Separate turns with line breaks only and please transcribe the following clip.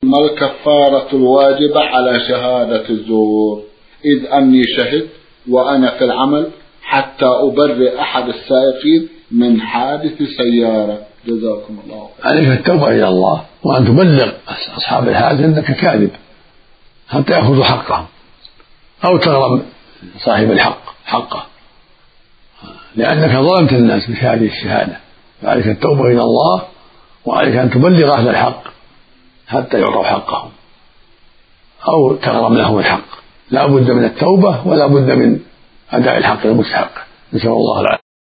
ما الكفارة الواجبة على شهادة الزور؟ إذ أني شهدت وأنا في العمل حتى أبرئ أحد السائقين من حادث سيارة. جزاكم الله خير.
عليك التوبة إلى الله وأن تبلغ أصحاب الحادث أنك كاذب حتى يأخذوا حقهم، أو تغرم صاحب الحق حقه، لأنك ظلمت الناس بهذه الشهادة. فعليك التوبة إلى الله، وعليك أن تبلغ أهل الحق حتى يعطوا حقهم، أو تغرم لهم الحق. لا بد من التوبة ولا بد من أداء الحق المستحق. نسأل الله العافية.